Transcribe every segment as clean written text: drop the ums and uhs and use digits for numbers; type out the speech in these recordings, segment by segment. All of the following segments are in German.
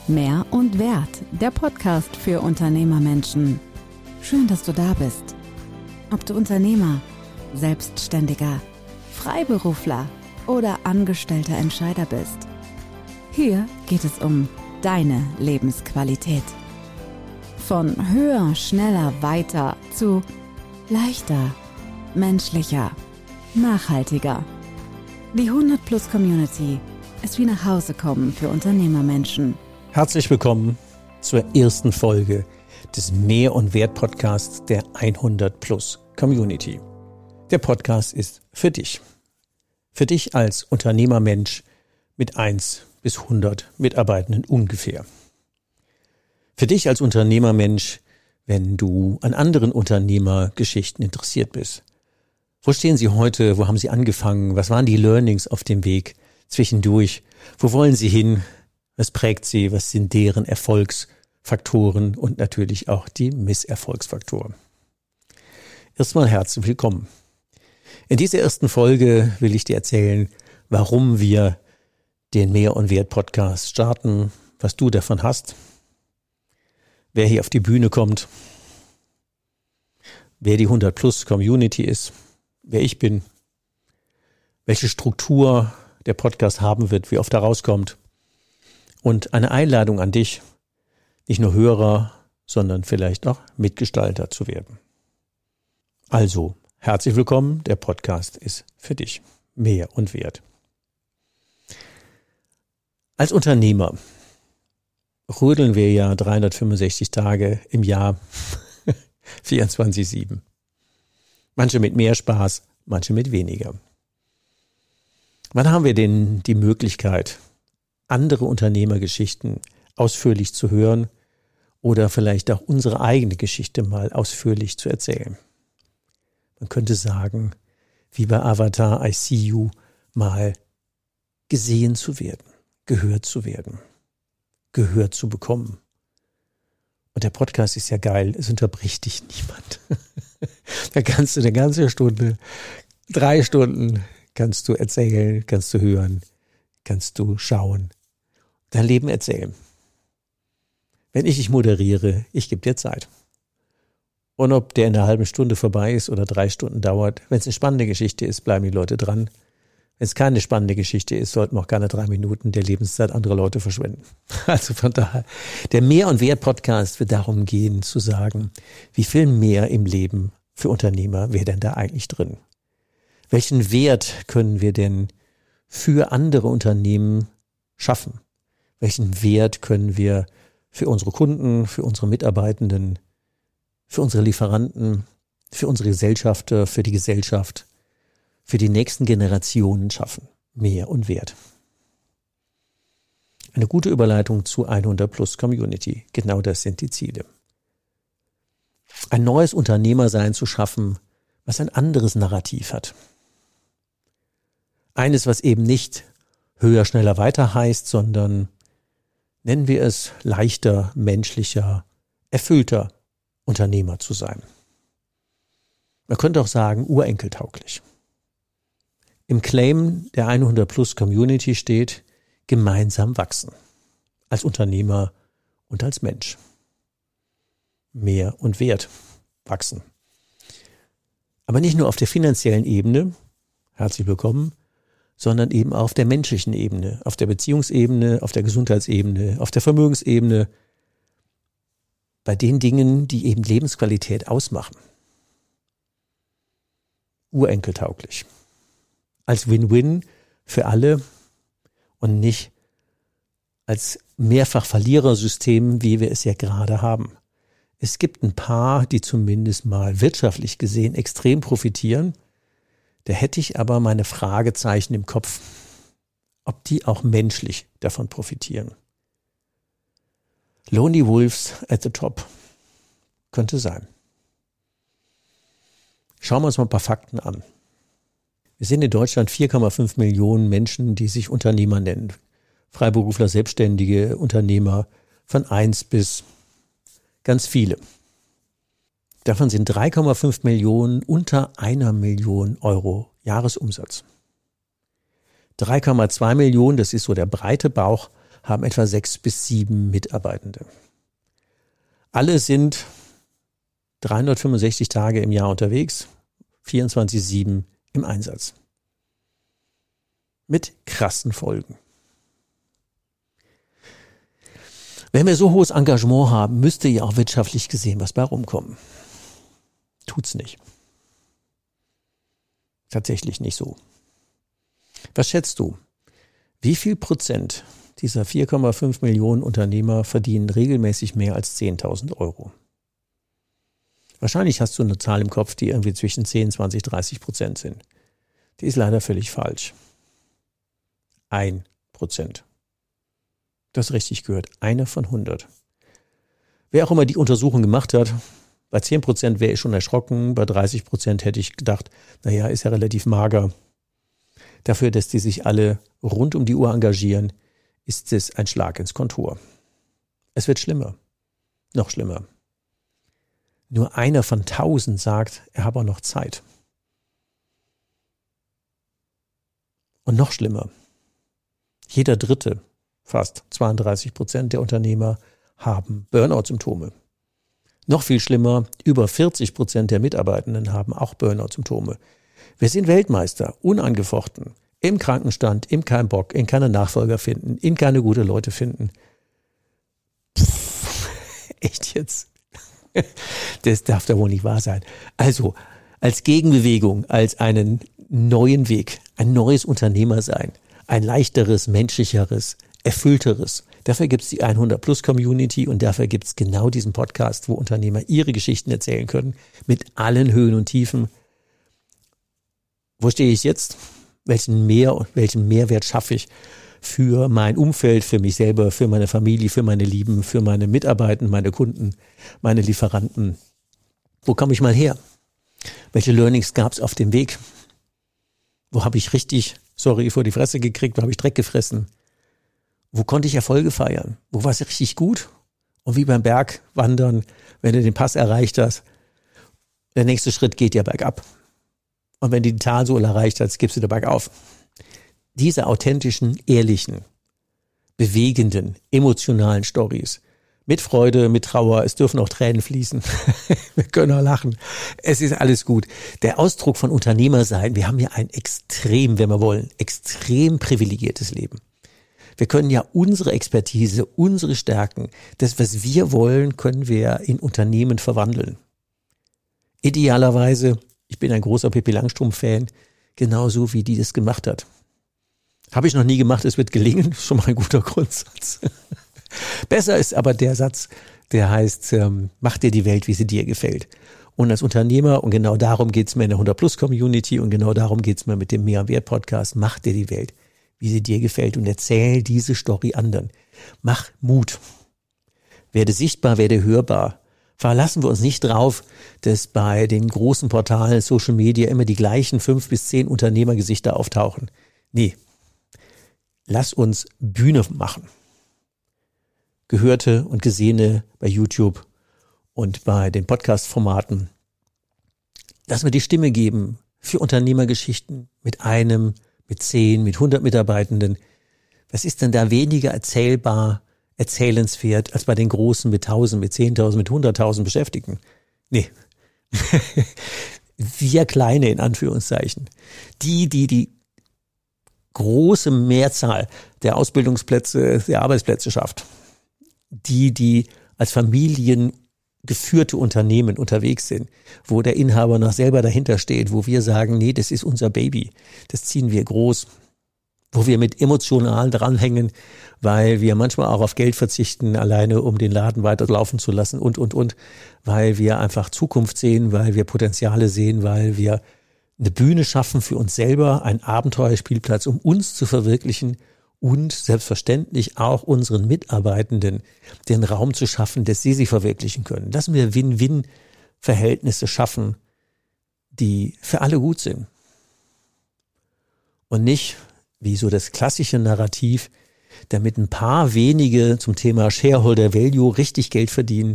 Mehr und Wert, der Podcast für Unternehmermenschen. Schön, dass du da bist. Ob du Unternehmer, Selbstständiger, Freiberufler oder angestellter Entscheider bist. Hier geht es um deine Lebensqualität. Von höher, schneller, weiter zu leichter, menschlicher, nachhaltiger. Die 100+ Community ist wie nach Hause kommen für Unternehmermenschen. Herzlich willkommen zur ersten Folge des Mehr und Wert Podcasts der 100+ Community. Der Podcast ist für dich. Für dich als Unternehmermensch mit 1 bis 100 Mitarbeitenden ungefähr. Für dich als Unternehmermensch, wenn du an anderen Unternehmergeschichten interessiert bist. Wo stehen Sie heute? Wo haben Sie angefangen? Was waren die Learnings auf dem Weg zwischendurch? Wo wollen Sie hin? Was prägt Sie? Was sind deren Erfolgsfaktoren und natürlich auch die Misserfolgsfaktoren? Erstmal herzlich willkommen. In dieser ersten Folge will ich dir erzählen, warum wir den Mehr und Wert Podcast starten, was du davon hast, wer hier auf die Bühne kommt, wer die 100+ Community ist, wer ich bin, welche Struktur der Podcast haben wird, wie oft er rauskommt und eine Einladung an dich, nicht nur Hörer, sondern vielleicht auch Mitgestalter zu werden. Also, herzlich willkommen, der Podcast ist für dich. Mehr und Wert. Als Unternehmer rödeln wir ja 365 Tage im Jahr, 24/7. Manche mit mehr Spaß, manche mit weniger. Wann haben wir denn die Möglichkeit, andere Unternehmergeschichten ausführlich zu hören oder vielleicht auch unsere eigene Geschichte mal ausführlich zu erzählen? Man könnte sagen, wie bei Avatar I See You, mal gesehen zu werden, gehört zu werden, gehört zu bekommen. Und der Podcast ist ja geil, es unterbricht dich niemand. Da kannst du eine ganze Stunde, 3 Stunden kannst du erzählen, kannst du hören, kannst du schauen, dein Leben erzählen. Wenn ich dich moderiere, ich gebe dir Zeit. Und ob der in einer halben Stunde vorbei ist oder 3 Stunden dauert, wenn es eine spannende Geschichte ist, bleiben die Leute dran. Wenn es keine spannende Geschichte ist, sollten wir auch keine 3 Minuten der Lebenszeit anderer Leute verschwenden. Also von daher, der Mehr und Wert Podcast wird darum gehen, zu sagen, wie viel mehr im Leben für Unternehmer wäre denn da eigentlich drin? Welchen Wert können wir denn für andere Unternehmen schaffen? Welchen Wert können wir für unsere Kunden, für unsere Mitarbeitenden, für unsere Lieferanten, für unsere Gesellschafter, für die Gesellschaft, für die nächsten Generationen schaffen? Mehr und Wert. Eine gute Überleitung zu 100+ Community. Genau das sind die Ziele. Ein neues Unternehmersein zu schaffen, was ein anderes Narrativ hat. Eines, was eben nicht höher, schneller, weiter heißt, sondern nennen wir es leichter, menschlicher, erfüllter Unternehmer zu sein. Man könnte auch sagen, urenkeltauglich. Im Claim der 100+ Community steht, gemeinsam wachsen. Als Unternehmer und als Mensch. Mehr und Wert wachsen. Aber nicht nur auf der finanziellen Ebene, herzlich willkommen, sondern eben auf der menschlichen Ebene, auf der Beziehungsebene, auf der Gesundheitsebene, auf der Vermögensebene, bei den Dingen, die eben Lebensqualität ausmachen. Urenkeltauglich. Als Win-Win für alle und nicht als Mehrfach-Verlierer-System, wie wir es ja gerade haben. Es gibt ein paar, die zumindest mal wirtschaftlich gesehen extrem profitieren. Da hätte ich aber meine Fragezeichen im Kopf, ob die auch menschlich davon profitieren. Lonely Wolves at the top. Könnte sein. Schauen wir uns mal ein paar Fakten an. Wir sind in Deutschland 4,5 Millionen Menschen, die sich Unternehmer nennen. Freiberufler, Selbstständige, Unternehmer von 1 bis ganz viele. Davon sind 3,5 Millionen unter 1 Million Euro Jahresumsatz. 3,2 Millionen, das ist so der breite Bauch, haben etwa 6 bis 7 Mitarbeitende. Alle sind 365 Tage im Jahr unterwegs, 24/7 im Einsatz. Mit krassen Folgen. Wenn wir so hohes Engagement haben, müsste ja auch wirtschaftlich gesehen was bei rumkommen. Tut's nicht. Tatsächlich nicht so. Was schätzt du? Wie viel Prozent dieser 4,5 Millionen Unternehmer verdienen regelmäßig mehr als 10.000 Euro? Wahrscheinlich hast du eine Zahl im Kopf, die irgendwie zwischen 10, 20, 30% sind. Die ist leider völlig falsch. 1%. Du hast richtig gehört, 1 von 100. Wer auch immer die Untersuchung gemacht hat, bei 10% wäre ich schon erschrocken, bei 30% hätte ich gedacht, naja, ist ja relativ mager. Dafür, dass die sich alle rund um die Uhr engagieren, ist es ein Schlag ins Kontor. Es wird schlimmer. Noch schlimmer. Nur einer von 1000 sagt, er habe auch noch Zeit. Und noch schlimmer. Jeder Dritte, fast 32% der Unternehmer, haben Burnout-Symptome. Noch viel schlimmer, über 40% der Mitarbeitenden haben auch Burnout-Symptome. Wir sind Weltmeister, unangefochten, im Krankenstand, im keinen Bock, in keine Nachfolger finden, in keine gute Leute finden. Echt jetzt? Das darf doch wohl nicht wahr sein. Also, als Gegenbewegung, als einen neuen Weg, ein neues Unternehmersein, ein leichteres, menschlicheres, erfüllteres. Dafür gibt es die 100-Plus-Community und dafür gibt es genau diesen Podcast, wo Unternehmer ihre Geschichten erzählen können, mit allen Höhen und Tiefen. Wo stehe ich jetzt? Welchen Mehrwert schaffe ich für mein Umfeld, für mich selber, für meine Familie, für meine Lieben, für meine Mitarbeiter, meine Kunden, meine Lieferanten? Wo komme ich mal her? Welche Learnings gab es auf dem Weg? Wo habe ich richtig, vor die Fresse gekriegt? Wo habe ich Dreck gefressen? Wo konnte ich Erfolge feiern? Wo war es richtig gut? Und wie beim Bergwandern, wenn du den Pass erreicht hast, der nächste Schritt geht ja bergab. Und wenn du die Talsohle erreicht hast, gibst du da bergauf. Diese authentischen, ehrlichen, bewegenden, emotionalen Storys. Mit Freude, mit Trauer, es dürfen auch Tränen fließen. Wir können auch lachen. Es ist alles gut. Der Ausdruck von Unternehmer sein, wir haben ja ein extrem, wenn wir wollen, extrem privilegiertes Leben. Wir können ja unsere Expertise, unsere Stärken, das, was wir wollen, können wir in Unternehmen verwandeln. Idealerweise, ich bin ein großer Pippi Langstrumpf-Fan, genauso wie die das gemacht hat. Habe ich noch nie gemacht, es wird gelingen, schon mal ein guter Grundsatz. Besser ist aber der Satz, der heißt, mach dir die Welt, wie sie dir gefällt. Und als Unternehmer, und genau darum geht's mir in der 100-Plus-Community und genau darum geht's mir mit dem Mehr Wert Podcast, mach dir die Welt, wie sie dir gefällt und erzähl diese Story anderen. Mach Mut. Werde sichtbar, werde hörbar. Verlassen wir uns nicht drauf, dass bei den großen Portalen Social Media immer die gleichen 5 bis 10 Unternehmergesichter auftauchen. Nee. Lass uns Bühne machen. Gehörte und Gesehene bei YouTube und bei den Podcast-Formaten. Lass mir die Stimme geben für Unternehmergeschichten mit einem, mit 10, mit 100 Mitarbeitenden. Was ist denn da weniger erzählbar, erzählenswert als bei den Großen mit 1000, mit 10.000, mit 100.000 Beschäftigten? Nee. Wir Kleine in Anführungszeichen. Die große Mehrzahl der Ausbildungsplätze, der Arbeitsplätze schafft. Die als familiengeführte Unternehmen unterwegs sind, wo der Inhaber noch selber dahinter steht, wo wir sagen, nee, das ist unser Baby, das ziehen wir groß, wo wir mit emotional dranhängen, weil wir manchmal auch auf Geld verzichten, alleine um den Laden weiterlaufen zu lassen und, weil wir einfach Zukunft sehen, weil wir Potenziale sehen, weil wir eine Bühne schaffen für uns selber, einen Abenteuerspielplatz, um uns zu verwirklichen und selbstverständlich auch unseren Mitarbeitenden den Raum zu schaffen, dass sie sich verwirklichen können. Lassen wir Win-Win-Verhältnisse schaffen, die für alle gut sind. Und nicht, wie so das klassische Narrativ, damit ein paar wenige zum Thema Shareholder Value richtig Geld verdienen,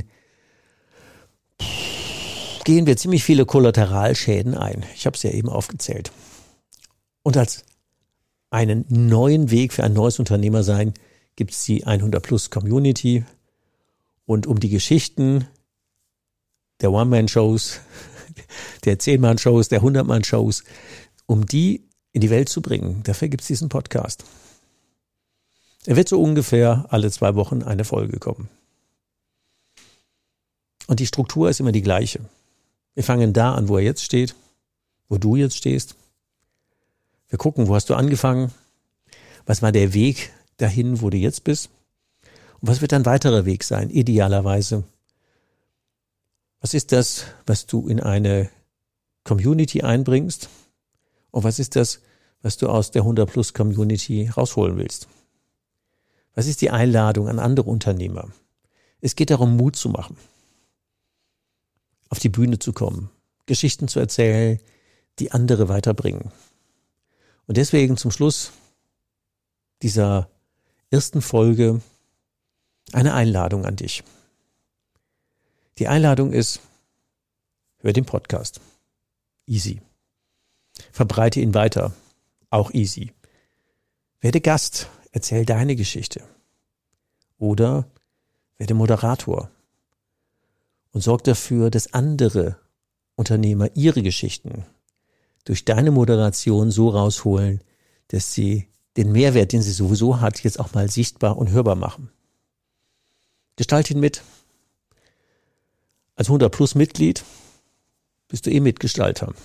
gehen wir ziemlich viele Kollateralschäden ein. Ich habe es ja eben aufgezählt. Und als einen neuen Weg für ein neues Unternehmersein gibt es die 100 Plus Community. Und um die Geschichten der One-Man-Shows, der 10-Mann-Shows, der 100-Mann-Shows, um die in die Welt zu bringen, dafür gibt es diesen Podcast. Er wird so ungefähr alle 2 Wochen eine Folge kommen. Und die Struktur ist immer die gleiche. Wir fangen da an, wo er jetzt steht, wo du jetzt stehst. Wir gucken, wo hast du angefangen? Was war der Weg dahin, wo du jetzt bist? Und was wird dein weiterer Weg sein, idealerweise? Was ist das, was du in eine Community einbringst? Und was ist das, was du aus der 100 Plus Community rausholen willst? Was ist die Einladung an andere Unternehmer? Es geht darum, Mut zu machen, auf die Bühne zu kommen, Geschichten zu erzählen, die andere weiterbringen. Und deswegen zum Schluss dieser ersten Folge eine Einladung an dich. Die Einladung ist, hör den Podcast. Easy. Verbreite ihn weiter. Auch easy. Werde Gast. Erzähl deine Geschichte. Oder werde Moderator. Und sorg dafür, dass andere Unternehmer ihre Geschichten durch deine Moderation so rausholen, dass sie den Mehrwert, den sie sowieso hat, jetzt auch mal sichtbar und hörbar machen. Gestalt ihn mit. Als 100 Plus Mitglied bist du Mitgestalter.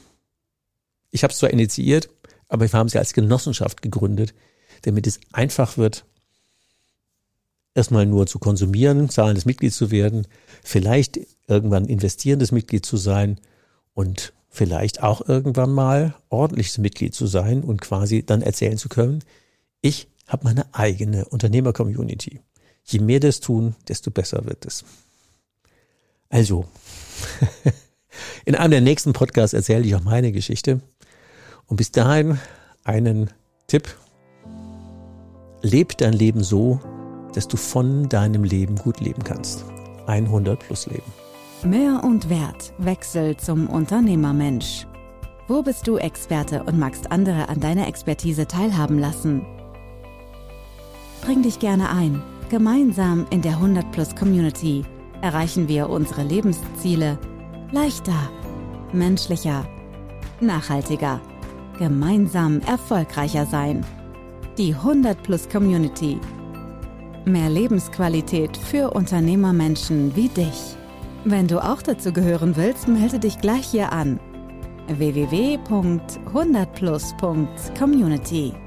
Ich habe es zwar initiiert, aber wir haben sie als Genossenschaft gegründet, damit es einfach wird, erstmal nur zu konsumieren, zahlendes Mitglied zu werden, vielleicht irgendwann investierendes Mitglied zu sein und vielleicht auch irgendwann mal ordentliches Mitglied zu sein und quasi dann erzählen zu können, ich habe meine eigene Unternehmer-Community. Je mehr das tun, desto besser wird es. Also, in einem der nächsten Podcasts erzähle ich auch meine Geschichte. Und bis dahin einen Tipp. Leb dein Leben so, dass du von deinem Leben gut leben kannst. 100 Plus Leben. Mehr und Wert. Wechsel zum Unternehmermensch. Wo bist du Experte und magst andere an deiner Expertise teilhaben lassen? Bring dich gerne ein. Gemeinsam in der 100 Plus Community erreichen wir unsere Lebensziele leichter, menschlicher, nachhaltiger, gemeinsam erfolgreicher sein. Die 100 Plus Community. Mehr Lebensqualität für Unternehmermenschen wie dich. Wenn du auch dazu gehören willst, melde dich gleich hier an. www.100plus.community